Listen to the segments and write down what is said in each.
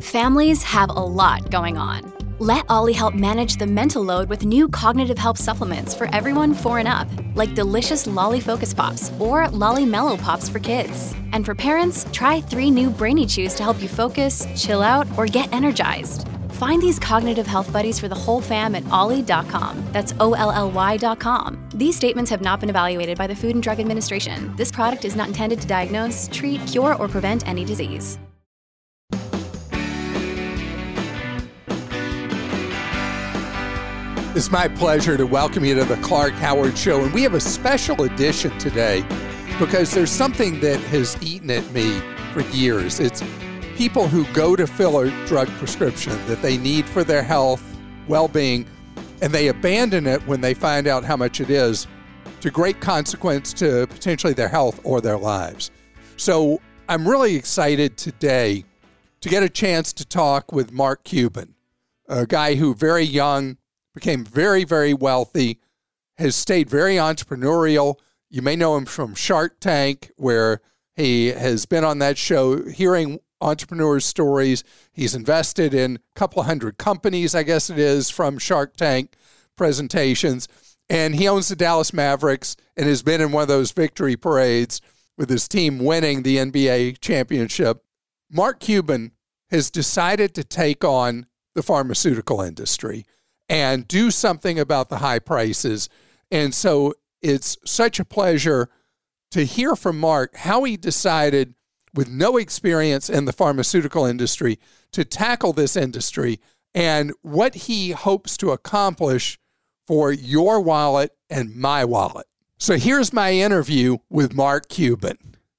Families have a lot going on. Let Ollie help manage the mental load with new cognitive help supplements for everyone 4 and up, like delicious Lolly Focus Pops or Lolly Mellow Pops for kids. And for parents, try 3 new Brainy Chews to help you focus, chill out, or get energized. Find these cognitive health buddies for the whole fam at ollie.com. That's OLLY.com. These statements have not been evaluated by the Food and Drug Administration. This product is not intended to diagnose, treat, cure, or prevent any disease. It's my pleasure to welcome you to the Clark Howard Show. And we have a special edition today because there's something that has eaten at me for years. It's people who go to fill a drug prescription that they need for their health, well-being, and they abandon it when they find out how much it is, to great consequence to potentially their health or their lives. So I'm really excited today to get a chance to talk with Mark Cuban, a guy who very young became very, very wealthy, has stayed very entrepreneurial. You may know him from Shark Tank, where he has been on that show hearing entrepreneurs' stories. He's invested in a couple of hundred companies, I guess it is, from Shark Tank presentations. And he owns the Dallas Mavericks and has been in one of those victory parades with his team winning the NBA championship. Mark Cuban has decided to take on the pharmaceutical industry and do something about the high prices. And so it's such a pleasure to hear from Mark how he decided, with no experience in the pharmaceutical industry, to tackle this industry and what he hopes to accomplish for your wallet and my wallet. So here's my interview with Mark Cuban.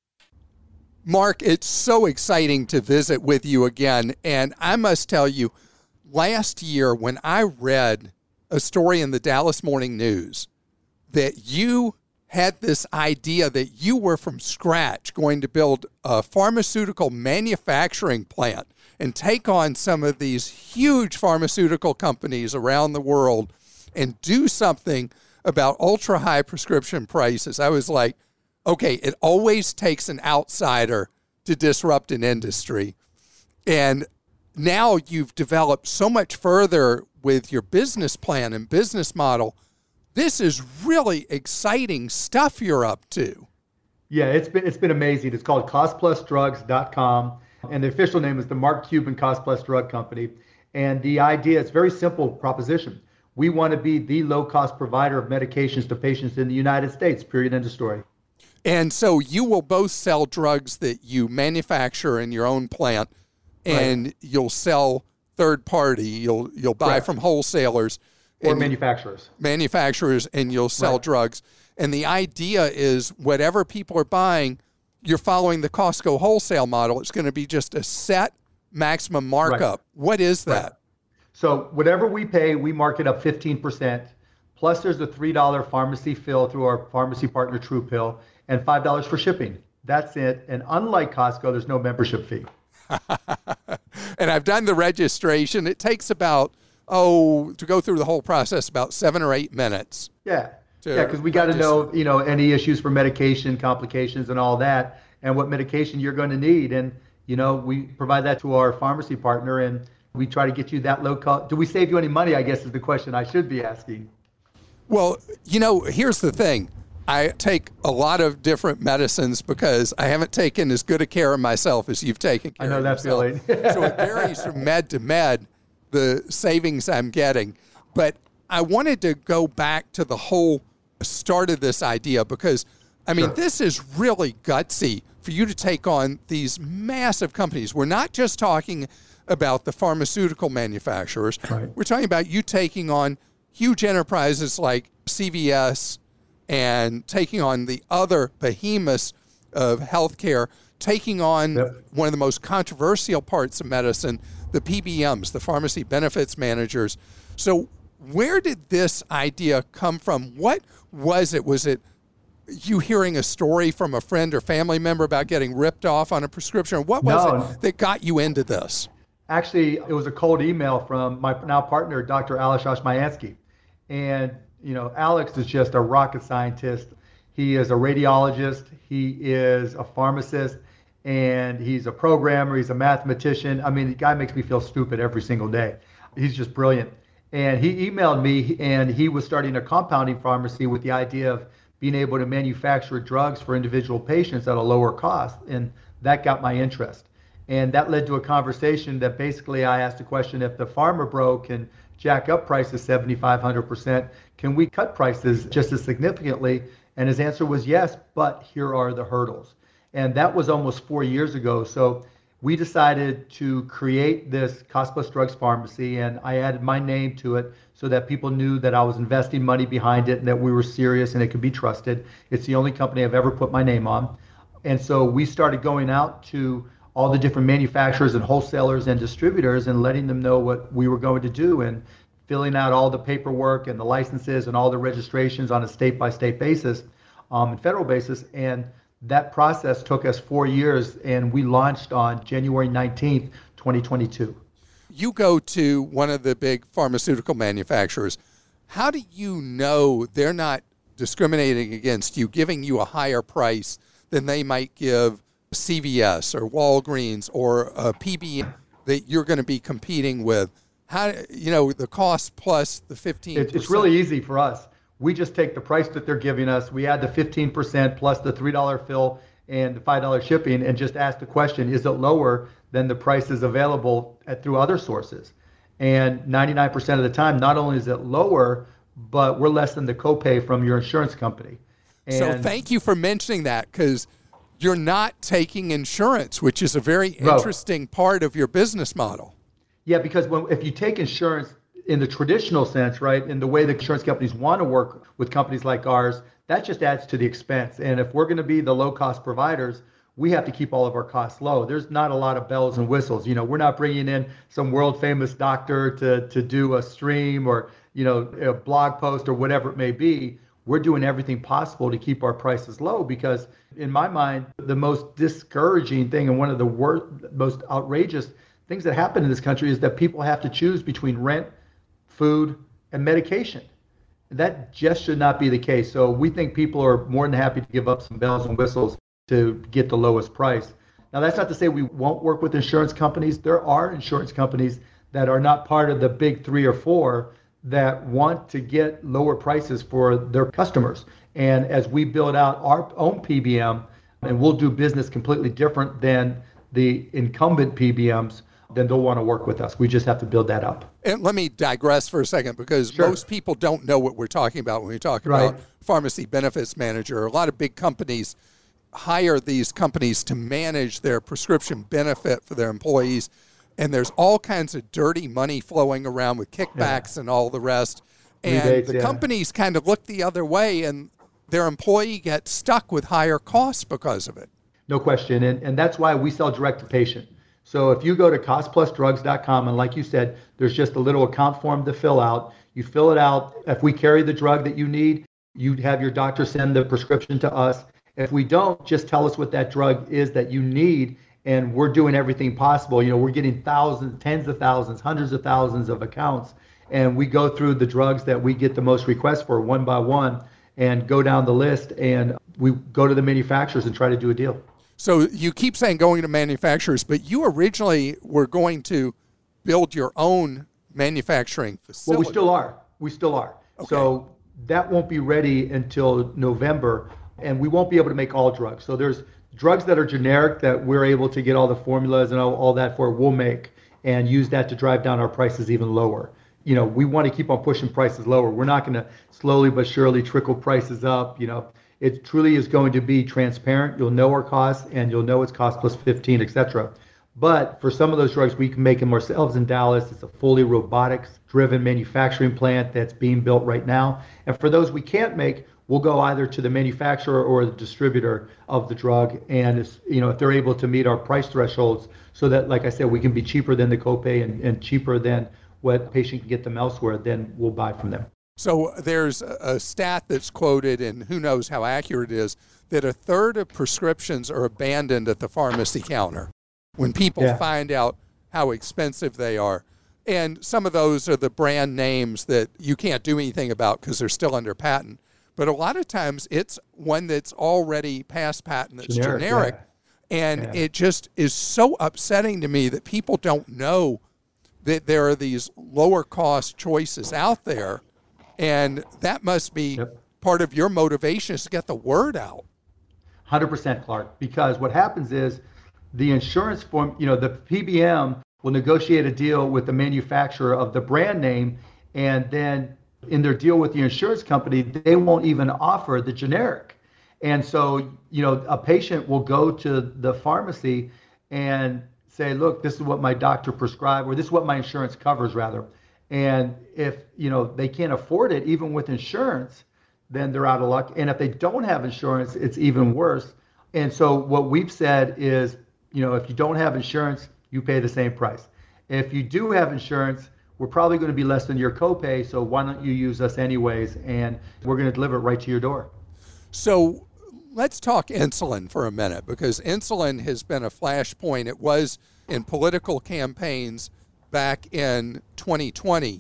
Mark, it's so exciting to visit with you again. And I must tell you, last year, when I read a story in the Dallas Morning News that you had this idea that you were from scratch going to build a pharmaceutical manufacturing plant and take on some of these huge pharmaceutical companies around the world and do something about ultra-high prescription prices, I was like, okay, it always takes an outsider to disrupt an industry. And now you've developed so much further with your business plan and business model. This is really exciting stuff you're up to. Yeah, it's been amazing. It's called costplusdrugs.com, and the official name is the Mark Cuban Cost Plus Drug Company. And the idea, it's a very simple proposition. We want to be the low-cost provider of medications to patients in the United States, period, end of story. And so you will both sell drugs that you manufacture in your own plant, and you'll sell third party. You'll buy from wholesalers or manufacturers, and you'll sell drugs. And the idea is whatever people are buying, you're following the Costco wholesale model. It's going to be just a set maximum markup. What is that? So whatever we pay, we mark it up 15%. Plus there's a $3 pharmacy fill through our pharmacy partner TruePill, and $5 for shipping. That's it. And unlike Costco, there's no membership fee. And I've done the registration. It takes about, to go through the whole process, about 7 or 8 minutes. Yeah, because we got to know, any issues for medication, complications, and all that, and what medication you're going to need. And, we provide that to our pharmacy partner, and we try to get you that low cost. Do we save you any money, I guess, is the question I should be asking. Well, here's the thing. I take a lot of different medicines because I haven't taken as good a care of myself as you've taken care of yourself. I know that feeling. So it varies from med to med, the savings I'm getting. But I wanted to go back to the whole start of this idea because, this is really gutsy for you to take on these massive companies. We're not just talking about the pharmaceutical manufacturers. Right. We're talking about you taking on huge enterprises like CVS and taking on the other behemoths of healthcare, taking on one of the most controversial parts of medicine, the PBMs, the pharmacy benefits managers. So where did this idea come from? What was it? Was it you hearing a story from a friend or family member about getting ripped off on a prescription? What was it that got you into this? Actually, it was a cold email from my now partner, Dr. Alex Oshmayansky. And Alex is just a rocket scientist. He is a radiologist. He is a pharmacist. and he's a programmer, he's a mathematician. I mean, the guy makes me feel stupid every single day. He's just brilliant. And he emailed me, and he was starting a compounding pharmacy with the idea of being able to manufacture drugs for individual patients at a lower cost. And that got my interest. And that led to a conversation that basically I asked the question, if the pharma bro can jack up prices 7,500%, can we cut prices just as significantly? And his answer was yes, but here are the hurdles. And that was almost 4 years ago. So we decided to create this Cost Plus Drugs pharmacy, and I added my name to it so that people knew that I was investing money behind it and that we were serious and it could be trusted. It's the only company I've ever put my name on. And so we started going out to all the different manufacturers and wholesalers and distributors and letting them know what we were going to do, and filling out all the paperwork and the licenses and all the registrations on a state-by-state basis and federal basis. And that process took us 4 years, and we launched on January 19th, 2022. You go to one of the big pharmaceutical manufacturers. How do you know they're not discriminating against you, giving you a higher price than they might give CVS or Walgreens or a PBM that you're going to be competing with? How, the cost plus the 15%? It's really easy for us. We just take the price that they're giving us. We add the 15% plus the $3 fill and the $5 shipping, and just ask the question, is it lower than the prices available through other sources? And 99% of the time, not only is it lower, but we're less than the copay from your insurance company. So thank you for mentioning that, because you're not taking insurance, which is a very interesting part of your business model. Yeah, because if you take insurance in the traditional sense, right, in the way the insurance companies want to work with companies like ours, that just adds to the expense. And if we're going to be the low-cost providers, we have to keep all of our costs low. There's not a lot of bells and whistles. We're not bringing in some world-famous doctor to do a stream or, a blog post or whatever it may be. We're doing everything possible to keep our prices low, because in my mind, the most discouraging thing and one of the most outrageous things that happen in this country is that people have to choose between rent, food, and medication. That just should not be the case. So we think people are more than happy to give up some bells and whistles to get the lowest price. Now, that's not to say we won't work with insurance companies. There are insurance companies that are not part of the big 3 or 4 that want to get lower prices for their customers. And as we build out our own PBM, and we'll do business completely different than the incumbent PBMs, then they'll want to work with us. We just have to build that up. And let me digress for a second, because most people don't know what we're talking about when we talk about pharmacy benefits manager. A lot of big companies hire these companies to manage their prescription benefit for their employees, and there's all kinds of dirty money flowing around with kickbacks and all the rest. And rebates, the companies kind of look the other way, and their employee gets stuck with higher costs because of it. No question. And that's why we sell direct to patient. So if you go to costplusdrugs.com, and like you said, there's just a little account form to fill out. You fill it out. If we carry the drug that you need, you have your doctor send the prescription to us. If we don't, just tell us what that drug is that you need, and we're doing everything possible. We're getting thousands, tens of thousands, hundreds of thousands of accounts, and we go through the drugs that we get the most requests for one by one and go down the list, and we go to the manufacturers and try to do a deal. So you keep saying going to manufacturers, but you originally were going to build your own manufacturing facility. Well, we still are. Okay. So that won't be ready until November, and we won't be able to make all drugs. So there's drugs that are generic that we're able to get all the formulas and all that for, we'll make and use that to drive down our prices even lower. We want to keep on pushing prices lower. We're not going to slowly but surely trickle prices up. It truly is going to be transparent. You'll know our costs, and you'll know it's cost plus 15, et cetera. But for some of those drugs, we can make them ourselves in Dallas. It's a fully robotics-driven manufacturing plant that's being built right now. And for those we can't make, we'll go either to the manufacturer or the distributor of the drug. And if they're able to meet our price thresholds, so that, like I said, we can be cheaper than the copay and cheaper than what patient can get them elsewhere, then we'll buy from them. So there's a stat that's quoted, and who knows how accurate it is, that a third of prescriptions are abandoned at the pharmacy counter when people find out how expensive they are. And some of those are the brand names that you can't do anything about because they're still under patent. But a lot of times it's one that's already past patent, that's generic. And Yeah. it just is so upsetting to me that people don't know that there are these lower cost choices out there. And that must be Yep. part of your motivation is to get the word out. 100%, Clark, because what happens is the insurance form, the PBM will negotiate a deal with the manufacturer of the brand name, and then in their deal with the insurance company, they won't even offer the generic. And so, a patient will go to the pharmacy and say, look, this is what my doctor prescribed, or this is what my insurance covers, rather. And if, they can't afford it, even with insurance, then they're out of luck. And if they don't have insurance, it's even worse. And so what we've said is, if you don't have insurance, you pay the same price. If you do have insurance, we're probably going to be less than your copay, so why don't you use us anyways? And we're going to deliver it right to your door. So let's talk insulin for a minute, because insulin has been a flashpoint. It was in political campaigns back in 2020.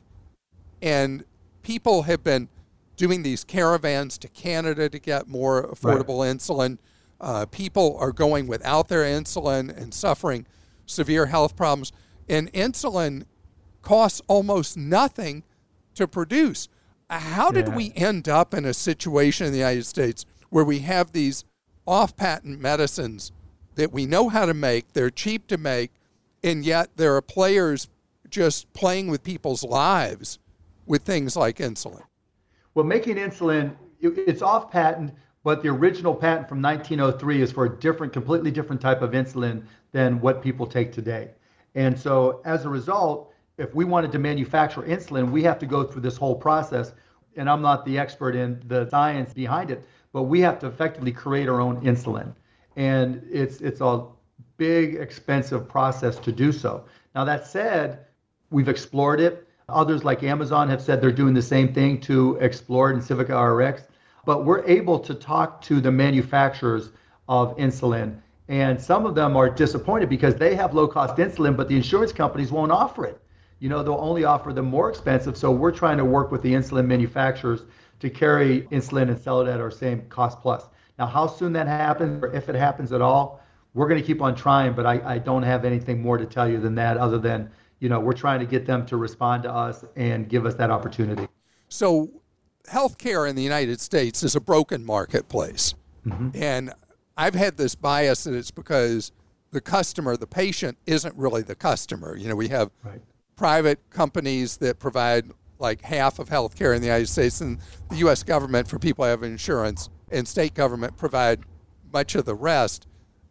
And people have been doing these caravans to Canada to get more affordable insulin. People are going without their insulin and suffering severe health problems. And insulin costs almost nothing to produce. How did we end up in a situation in the United States where we have these off-patent medicines that we know how to make, they're cheap to make, and yet there are players just playing with people's lives with things like insulin? Well, making insulin, it's off patent, but the original patent from 1903 is for a completely different type of insulin than what people take today. And so as a result, if we wanted to manufacture insulin, we have to go through this whole process. And I'm not the expert in the science behind it, but we have to effectively create our own insulin. And it's a big, expensive process to do so. Now, that said, we've explored it. Others like Amazon have said they're doing the same thing to explore it in Civica RX. But we're able to talk to the manufacturers of insulin. And some of them are disappointed because they have low-cost insulin, but the insurance companies won't offer it. They'll only offer them more expensive. So we're trying to work with the insulin manufacturers to carry insulin and sell it at our same cost plus. Now, how soon that happens, or if it happens at all, we're going to keep on trying, but I don't have anything more to tell you than that, other than, we're trying to get them to respond to us and give us that opportunity. So healthcare in the United States is a broken marketplace. Mm-hmm. And I've had this bias that it's because the customer, the patient, isn't really the customer. We have private companies that provide like half of healthcare in the United States, and the U.S. government, for people who have insurance, and state government provide much of the rest.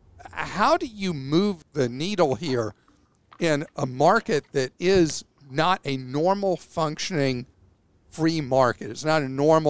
How do you move the needle here in a market that is not a normal functioning free market? It's not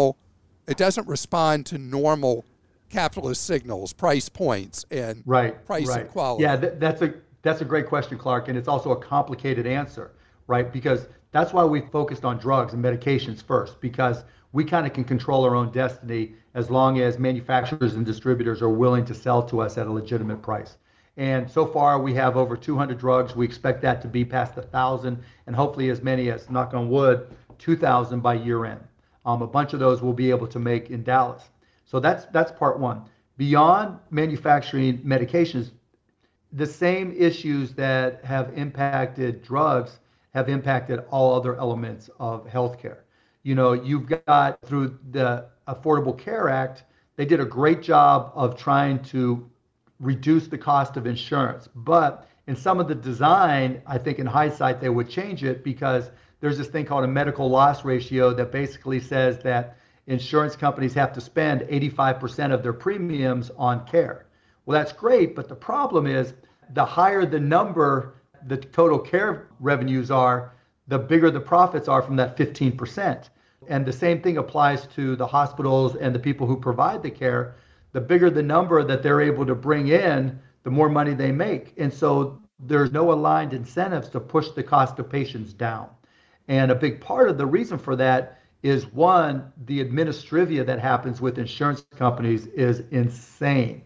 it doesn't respond to normal capitalist signals, price points, and price and quality. Yeah, that's a great question, Clark, and it's also a complicated answer, right? Because that's why we focused on drugs and medications first, because we kind of can control our own destiny as long as manufacturers and distributors are willing to sell to us at a legitimate price. And so far, we have over 200 drugs. We expect that to be past 1,000, and hopefully as many as, knock on wood, 2,000 by year end. A bunch of those we'll be able to make in Dallas. So that's part one. Beyond manufacturing medications, the same issues that have impacted drugs have impacted all other elements of healthcare. You've got, through the Affordable Care Act, they did a great job of trying to reduce the cost of insurance. But in some of the design, I think in hindsight, they would change it, because there's this thing called a medical loss ratio that basically says that insurance companies have to spend 85% of their premiums on care. Well, that's great, but the problem is the higher the number the total care revenues are, the bigger the profits are from that 15%. And the same thing applies to the hospitals and the people who provide the care. The bigger the number that they're able to bring in, the more money they make. And so there's no aligned incentives to push the cost of patients down. And a big part of the reason for that is, one, the administrivia that happens with insurance companies is insane.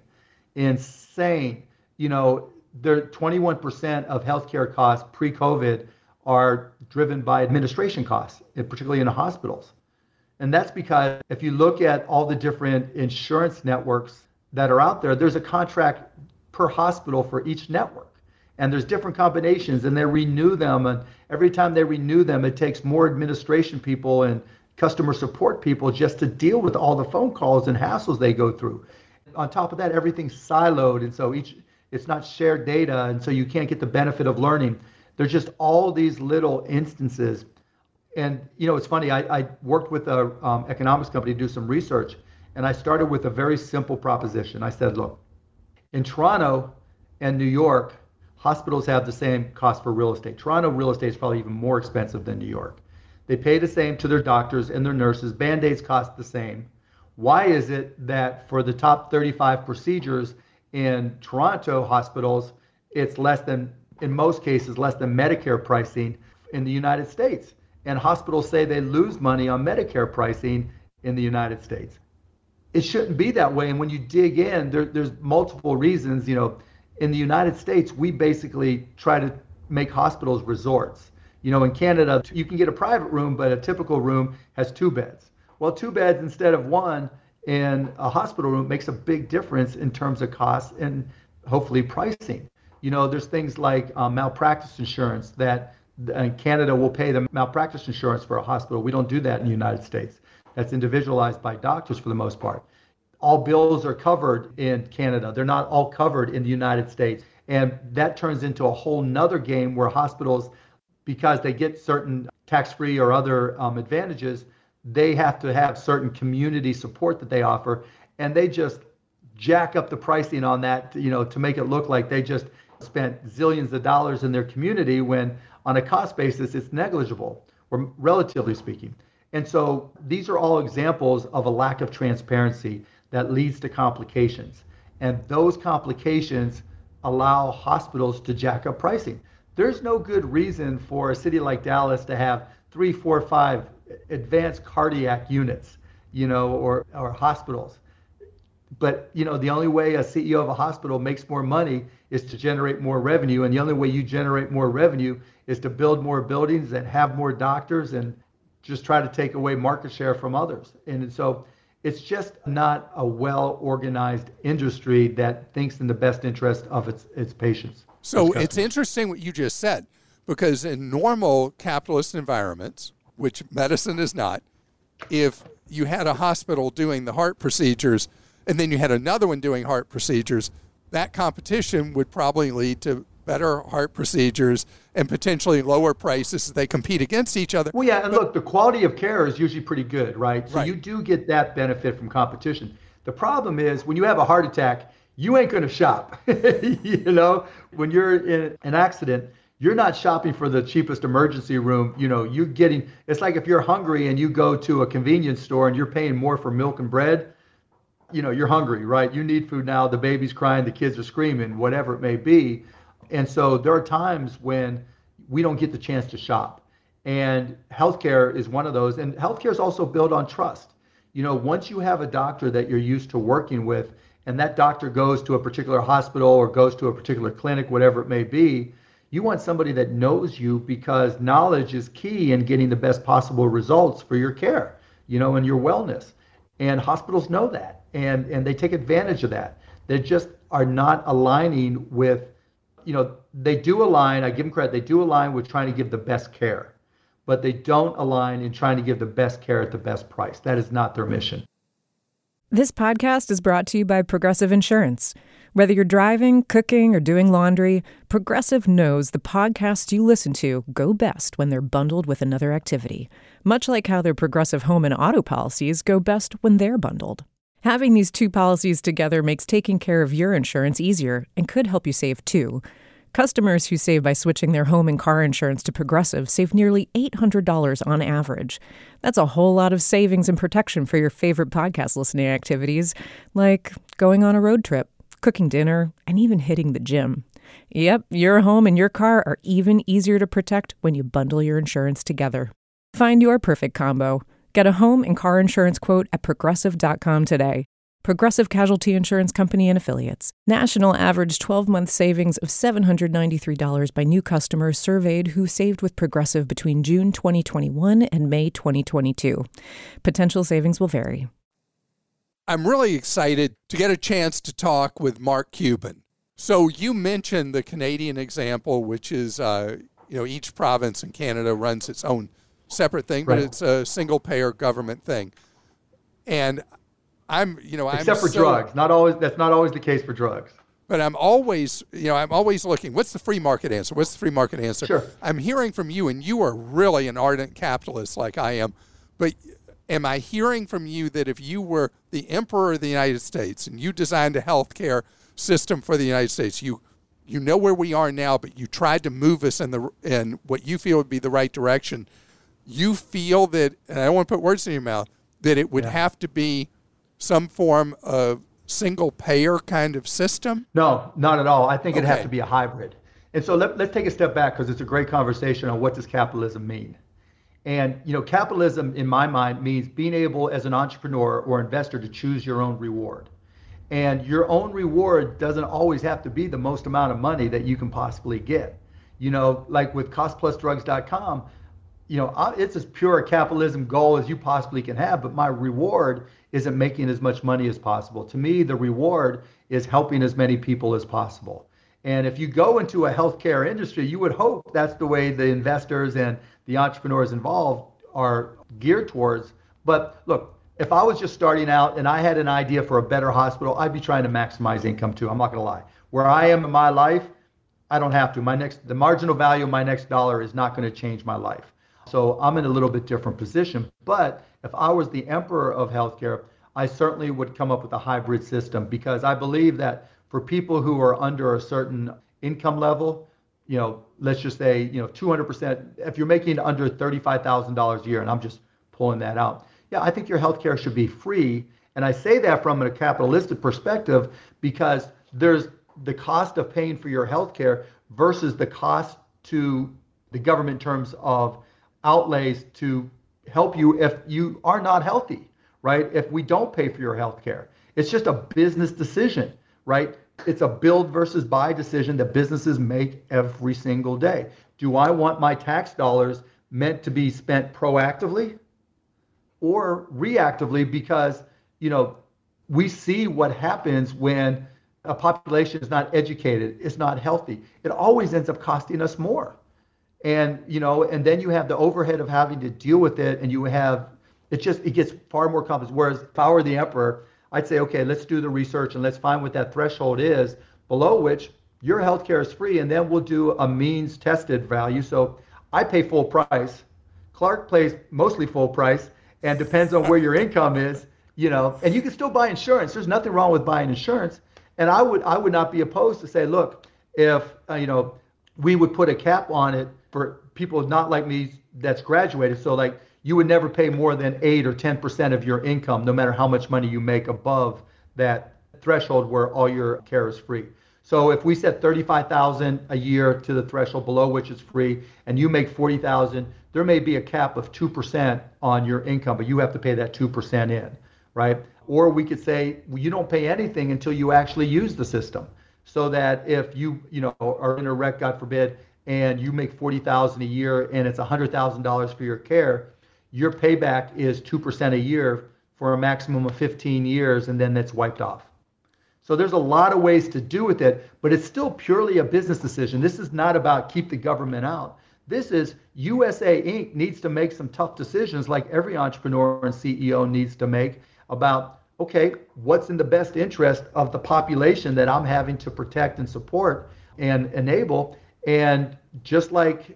Insane. They're 21% of healthcare costs pre-COVID are driven by administration costs, particularly in the hospitals. And that's because if you look at all the different insurance networks that are out there, there's a contract per hospital for each network. And there's different combinations, and they renew them. And every time they renew them, it takes more administration people and customer support people just to deal with all the phone calls and hassles they go through. On top of that, everything's siloed, and so it's not shared data, and so you can't get the benefit of learning. There's just all these little instances. And it's funny, I worked with an economics company to do some research, and I started with a very simple proposition. I said, look, in Toronto and New York, hospitals have the same cost for real estate. Toronto real estate is probably even more expensive than New York. They pay the same to their doctors and their nurses. Band-Aids cost the same. Why is it that for the top 35 procedures in Toronto hospitals, it's less than, in most cases, less than Medicare pricing in the United States? And hospitals say they lose money on Medicare pricing in the United States. It shouldn't be that way. And when you dig in, there's multiple reasons. In the United States, we basically try to make hospitals resorts. In Canada, you can get a private room, but a typical room has 2 beds. Well, 2 beds instead of 1 in a hospital room makes a big difference in terms of cost and hopefully pricing. There's things like malpractice insurance that Canada will pay the malpractice insurance for a hospital. We don't do that in the United States. That's individualized by doctors for the most part. All bills are covered in Canada. They're not all covered in the United States. And that turns into a whole nother game where hospitals, because they get certain tax-free or other advantages, they have to have certain community support that they offer. And they just jack up the pricing on that, to make it look like they just spent zillions of dollars in their community when on a cost basis, it's negligible, or relatively speaking. And so these are all examples of a lack of transparency that leads to complications. And those complications allow hospitals to jack up pricing. There's no good reason for a city like Dallas to have 3, 4, 5 advanced cardiac units, or hospitals. But, the only way a CEO of a hospital makes more money is to generate more revenue. And the only way you generate more revenue is to build more buildings and have more doctors and just try to take away market share from others. And so it's just not a well-organized industry that thinks in the best interest of its patients. So it's interesting what you just said, because in normal capitalist environments, which medicine is not, if you had a hospital doing the heart procedures and then you had another one doing heart procedures, that competition would probably lead to better heart procedures and potentially lower prices as they compete against each other. Well, yeah, and look, the quality of care is usually pretty good, right? So right. You do get that benefit from competition. The problem is when you have a heart attack, you ain't going to shop. When you're in an accident, you're not shopping for the cheapest emergency room. You're getting, it's like if you're hungry and you go to a convenience store and you're paying more for milk and bread, you're hungry, right? You need food now. The baby's crying, the kids are screaming, whatever it may be. And so there are times when we don't get the chance to shop. And healthcare is one of those. And healthcare is also built on trust. Once you have a doctor that you're used to working with, and that doctor goes to a particular hospital or goes to a particular clinic, whatever it may be, you want somebody that knows you, because knowledge is key in getting the best possible results for your care, and your wellness. And hospitals know that, and they take advantage of that. They just are not aligning with, they do align, I give them credit, they do align with trying to give the best care, but they don't align in trying to give the best care at the best price. That is not their mission. This podcast is brought to you by Progressive Insurance. Whether you're driving, cooking, or doing laundry, Progressive knows the podcasts you listen to go best when they're bundled with another activity, much like how their Progressive home and auto policies go best when they're bundled. Having these 2 policies together makes taking care of your insurance easier and could help you save too. Customers who save by switching their home and car insurance to Progressive save nearly $800 on average. That's a whole lot of savings and protection for your favorite podcast listening activities, like going on a road trip, cooking dinner, and even hitting the gym. Yep, your home and your car are even easier to protect when you bundle your insurance together. Find your perfect combo. Get a home and car insurance quote at Progressive.com today. Progressive Casualty Insurance Company and Affiliates. National average 12-month savings of $793 by new customers surveyed who saved with Progressive between June 2021 and May 2022. Potential savings will vary. I'm really excited to get a chance to talk with Mark Cuban. So you mentioned the Canadian example, which is, each province in Canada runs its own separate thing, but it's a single payer government thing. And except for drugs. That's not always the case for drugs. But I'm always looking, what's the free market answer? What's the free market answer? Sure. I'm hearing from you, and you are really an ardent capitalist like I am, but am I hearing from you that if you were the emperor of the United States and you designed a healthcare system for the United States, you know where we are now, but you tried to move us in what you feel would be the right direction, you feel that, and I don't want to put words in your mouth, that it would have to be some form of single payer kind of system? No, not at all. I think it'd have to be a hybrid. And so let's take a step back, because it's a great conversation on what does capitalism mean. And capitalism in my mind means being able as an entrepreneur or investor to choose your own reward. And your own reward doesn't always have to be the most amount of money that you can possibly get. Like with costplusdrugs.com, it's as pure a capitalism goal as you possibly can have, but my reward isn't making as much money as possible. To me, the reward is helping as many people as possible. And if you go into a healthcare industry, you would hope that's the way the investors and the entrepreneurs involved are geared towards. But look, if I was just starting out and I had an idea for a better hospital, I'd be trying to maximize income too. I'm not going to lie. Where I am in my life, I don't have to. The marginal value of my next dollar is not going to change my life. So I'm in a little bit different position. But if I was the emperor of healthcare, I certainly would come up with a hybrid system, because I believe that for people who are under a certain income level, let's just say, 200%, if you're making under $35,000 a year, and I'm just pulling that out, I think your healthcare should be free. And I say that from a capitalistic perspective, because there's the cost of paying for your healthcare versus the cost to the government in terms of outlays to help you if you are not healthy, right? If we don't pay for your health care, it's just a business decision, right? It's a build versus buy decision that businesses make every single day. Do I want my tax dollars meant to be spent proactively or reactively? Because, we see what happens when a population is not educated, it's not healthy. It always ends up costing us more. And, and then you have the overhead of having to deal with it, and it gets far more complex. Whereas if I were the emperor, I'd say, okay, let's do the research and let's find what that threshold is below which your healthcare is free, and then we'll do a means tested value. So I pay full price. Clark pays mostly full price, and depends on where your income is, and you can still buy insurance. There's nothing wrong with buying insurance. And I would not be opposed to say, look, if, we would put a cap on it for people not like me that's graduated. So like you would never pay more than 8 or 10% of your income, no matter how much money you make above that threshold where all your care is free. So if we set $35,000 a year to the threshold below which is free, and you make $40,000, there may be a cap of 2% on your income, but you have to pay that 2% in, right? Or we could say, well, you don't pay anything until you actually use the system. So that if you are in a wreck, God forbid, and you make $40,000 a year and it's $100,000 for your care, your payback is 2% a year for a maximum of 15 years, and then that's wiped off. So there's a lot of ways to do with it, but it's still purely a business decision. This is not about keep the government out. This is USA Inc. needs to make some tough decisions, like every entrepreneur and CEO needs to make, about, okay, what's in the best interest of the population that I'm having to protect and support and enable? And just like,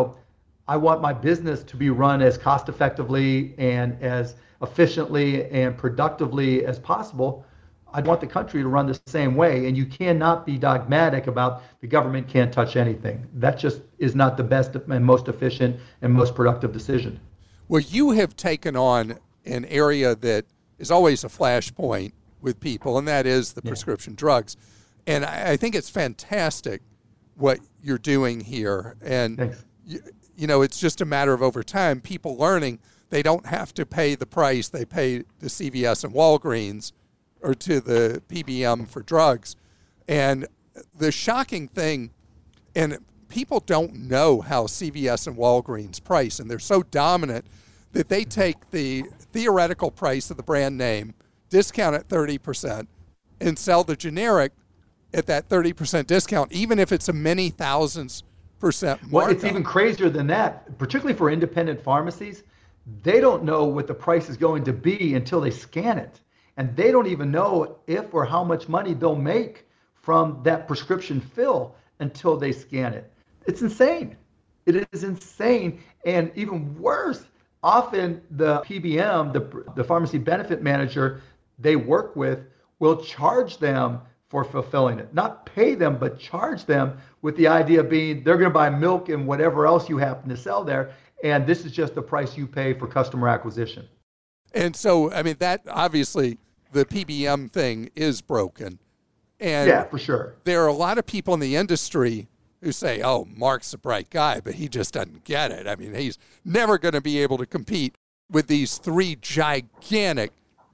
I want my business to be run as cost effectively and as efficiently and productively as possible, I want the country to run the same way. And you cannot be dogmatic about the government can't touch anything. That just is not the best and most efficient and most productive decision. Well, you have taken on an area that is always a flashpoint with people, and that is the prescription drugs. And I think it's fantastic what you're doing here. And, it's just a matter of over time, people learning they don't have to pay the price they pay to CVS and Walgreens or to the PBM for drugs. And the shocking thing, and people don't know how CVS and Walgreens price, and they're so dominant that they take the theoretical price of the brand name, discount it 30%, and sell the generic at that 30% discount, even if it's a many thousands percent markup. Well, it's even crazier than that, particularly for independent pharmacies. They don't know what the price is going to be until they scan it. And they don't even know if or how much money they'll make from that prescription fill until they scan it. It's insane. It is insane. And even worse, often the PBM, the pharmacy benefit manager they work with, will charge them for fulfilling it. Not pay them, but charge them, with the idea being they're going to buy milk and whatever else you happen to sell there. And this is just the price you pay for customer acquisition. And so, I mean, that obviously the PBM thing is broken. And yeah, for sure. There are a lot of people in the industry who say, oh, Mark's a bright guy, but he just doesn't get it. I mean, he's never going to be able to compete with these three gigantic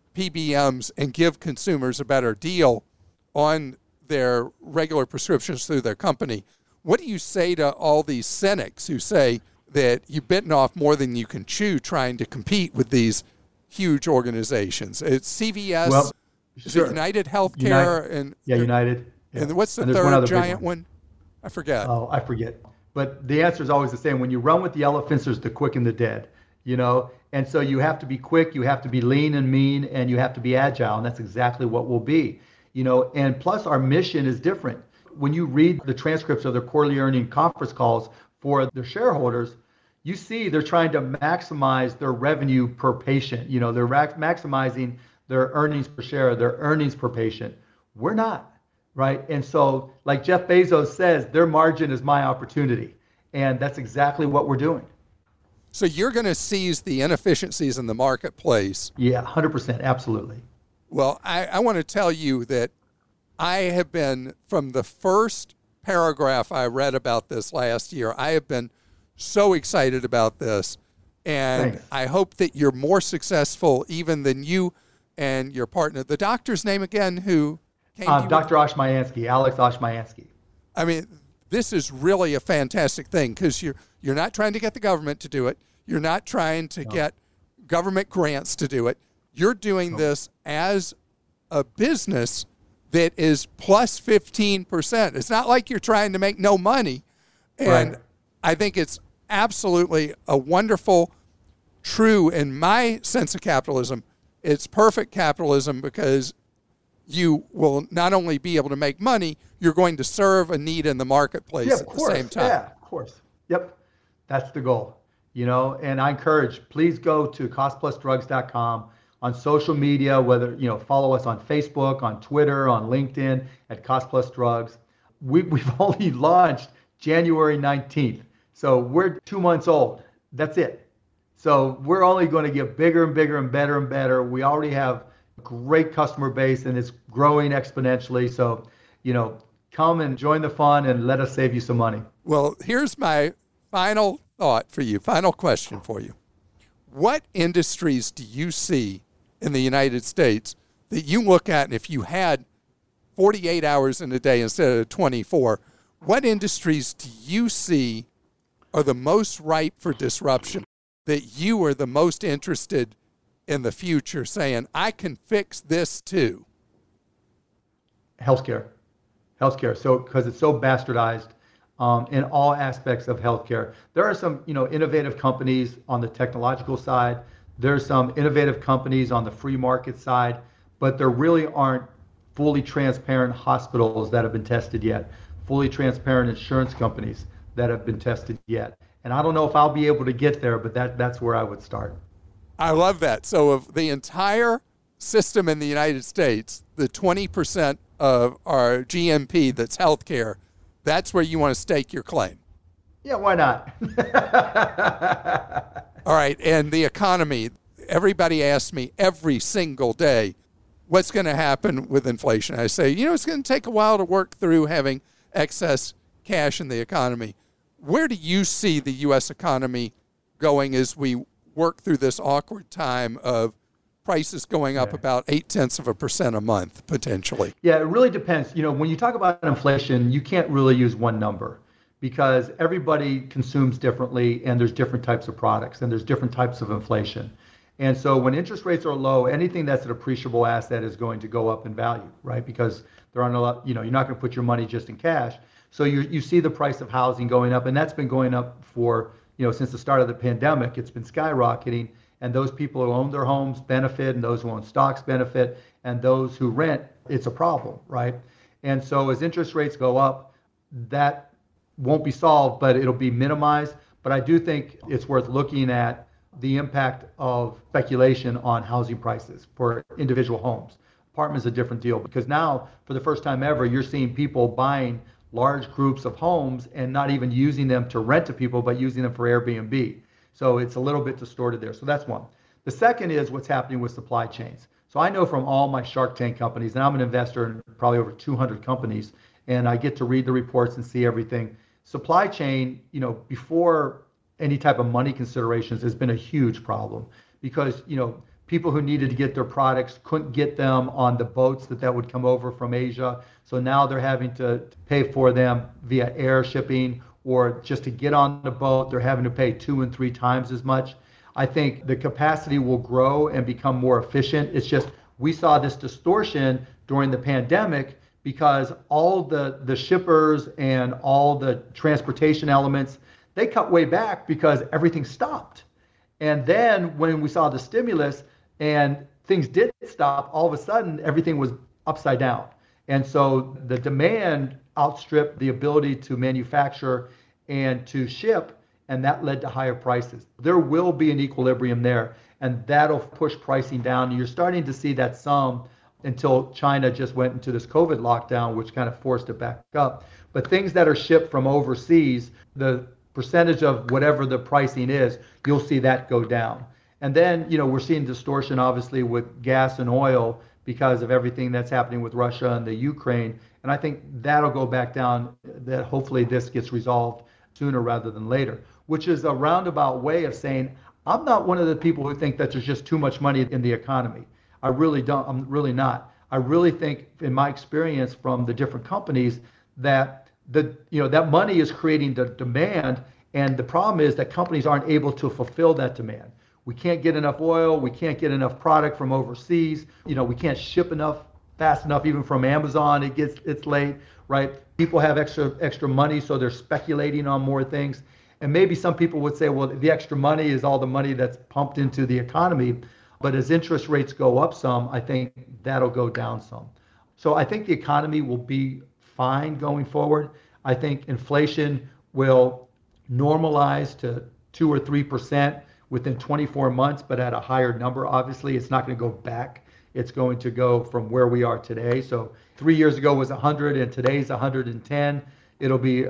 PBMs and give consumers a better deal on their regular prescriptions through their company. What do you say to all these cynics who say that you've bitten off more than you can chew trying to compete with these huge organizations? It's CVS, well, is sure. it United Healthcare? United. Yeah. And what's the and third giant one? I forget. Oh, I forget. But the answer is always the same. When you run with the elephants, there's the quick and the dead, you know? And so you have to be quick, you have to be lean and mean, and you have to be agile. And that's exactly what we'll be, you know? And plus our mission is different. When you read the transcripts of their quarterly earning conference calls for their shareholders, you see they're trying to maximize their revenue per patient. You know, they're maximizing their earnings per share, their earnings per patient. We're not, right? And so, like Jeff Bezos says, their margin is my opportunity. And that's exactly what we're doing. So you're going to seize the inefficiencies in the marketplace. Yeah, 100%, absolutely. Well, I want to tell you that I have been, from the first paragraph I read about this last year, I have been so excited about this. And Thanks. I hope that you're more successful even than you and your partner. The doctor's name again, who came to you? Dr. Oshmayansky, Alex Oshmayansky. I mean, this is really a fantastic thing because you're not trying to get the government to do it. You're not trying to get government grants to do it. You're doing this as a business that is plus 15%. It's not like you're trying to make no money. And Right. I think it's absolutely a wonderful, true, in my sense of capitalism, it's perfect capitalism because you will not only be able to make money, you're going to serve a need in the marketplace at the same time. Yeah, of course. Yep. That's the goal. You know, and I encourage, please go to costplusdrugs.com on social media, whether, you know, follow us on Facebook, on Twitter, on LinkedIn at Cost Plus Drugs. We've only launched January 19th. So we're 2 months old. That's it. So we're only going to get bigger and bigger and better and better. We already have a great customer base and it's growing exponentially. So, you know, come and join the fun and let us save you some money. Well, here's my final thought for you, final question for you. What industries do you see in the United States that you look at, and if you had 48 hours in a day instead of 24, what industries do you see are the most ripe for disruption, that you are the most interested in the future saying, I can fix this too? Healthcare. So, because it's so bastardized in all aspects of healthcare. There are some, you know, innovative companies on the technological side. There's some innovative companies on the free market side, but there really aren't fully transparent hospitals that have been tested yet, fully transparent insurance companies that have been tested yet. And I don't know if I'll be able to get there, but that's where I would start. I love that. So of the entire system in the United States, the 20% of our GMP that's healthcare, that's where you want to stake your claim. Yeah, why not? All right, and the economy, everybody asks me every single day, what's going to happen with inflation? I say, you know, it's going to take a while to work through having excess cash in the economy. Where do you see the U.S. economy going as we work through this awkward time of prices going up about 0.8% a month, potentially? Yeah, it really depends. You know, when you talk about inflation, you can't really use one number because everybody consumes differently and there's different types of products and there's different types of inflation. And so when interest rates are low, anything that's an appreciable asset is going to go up in value, right? Because there aren't a lot, you're not going to put your money just in cash. So you see the price of housing going up, and that's been going up for, since the start of the pandemic. It's been skyrocketing, and those people who own their homes benefit, and those who own stocks benefit, and those who rent, it's a problem, right? And so as interest rates go up, that won't be solved, but it'll be minimized. But I do think it's worth looking at the impact of speculation on housing prices for individual homes. Apartments is a different deal, because now, for the first time ever, you're seeing people buying large groups of homes and not even using them to rent to people, but using them for Airbnb. So it's a little bit distorted there. So that's one. The second is what's happening with supply chains. So I know from all my Shark Tank companies, and I'm an investor in probably over 200 companies, and I get to read the reports and see everything. Supply chain, before any type of money considerations, has been a huge problem, because, people who needed to get their products couldn't get them on the boats that would come over from Asia. So now they're having to pay for them via air shipping, or just to get on the boat, they're having to pay 2 and 3 times as much. I think the capacity will grow and become more efficient. It's just, we saw this distortion during the pandemic because all the shippers and all the transportation elements, they cut way back because everything stopped. And then when we saw the stimulus and things did stop, all of a sudden everything was upside down. And so the demand outstripped the ability to manufacture and to ship, and that led to higher prices. There will be an equilibrium there, and that'll push pricing down. And you're starting to see that some, until China just went into this COVID lockdown, which kind of forced it back up. But things that are shipped from overseas, the percentage of whatever the pricing is, you'll see that go down. And then, we're seeing distortion, obviously, with gas and oil because of everything that's happening with Russia and the Ukraine. And I think that'll go back down, that hopefully this gets resolved sooner rather than later, which is a roundabout way of saying, I'm not one of the people who think that there's just too much money in the economy. I really don't. I'm really not. I really think, in my experience from the different companies, that that money is creating the demand, and the problem is that companies aren't able to fulfill that demand. We can't get enough oil. We can't get enough product from overseas. We can't ship enough fast enough, even from Amazon. It's late, right? People have extra money, so they're speculating on more things. And maybe some people would say, well, the extra money is all the money that's pumped into the economy. But as interest rates go up some, I think that'll go down some. So I think the economy will be fine going forward. I think inflation will normalize to 2 or 3% within 24 months, but at a higher number. Obviously, it's not going to go back. It's going to go from where we are today. So 3 years ago was 100, and today's 110. It'll be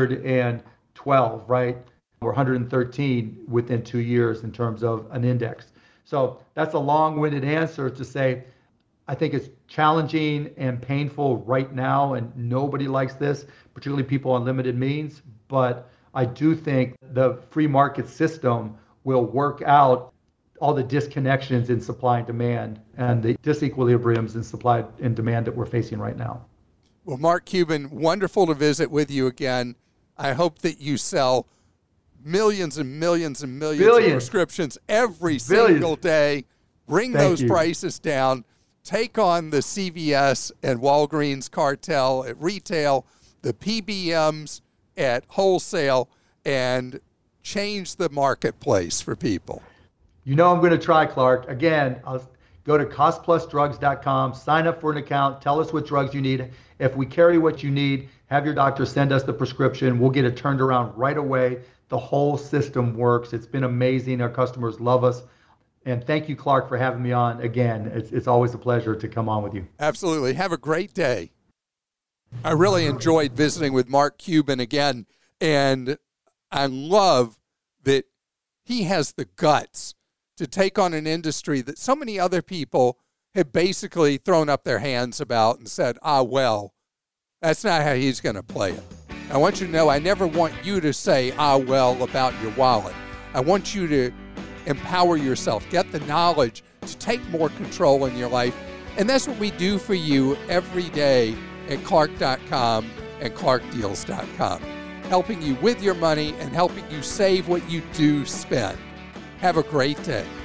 112, right? Or 113 within 2 years in terms of an index. So that's a long-winded answer to say, I think it's challenging and painful right now, and nobody likes this, particularly people on limited means. But I do think the free market system will work out all the disconnections in supply and demand and the disequilibriums in supply and demand that we're facing right now. Well, Mark Cuban, wonderful to visit with you again. I hope that you sell millions and millions and millions of prescriptions every single day. Bring those prices down. Take on the CVS and Walgreens cartel at retail, the PBMs at wholesale, and change the marketplace for people. I'm going to try, Clark. Again, I'll go to costplusdrugs.com, sign up for an account, tell us what drugs you need. If we carry what you need, have your doctor send us the prescription. We'll get it turned around right away. The whole system works. It's been amazing. Our customers love us. And thank you, Clark, for having me on again. It's always a pleasure to come on with you. Absolutely. Have a great day. I really enjoyed visiting with Mark Cuban again, and I love that he has the guts to take on an industry that so many other people have basically thrown up their hands about and said, well, that's not how he's going to play it. I want you to know I never want you to say, well, about your wallet. I want you to empower yourself, get the knowledge to take more control in your life. And that's what we do for you every day at Clark.com and ClarkDeals.com, helping you with your money and helping you save what you do spend. Have a great day.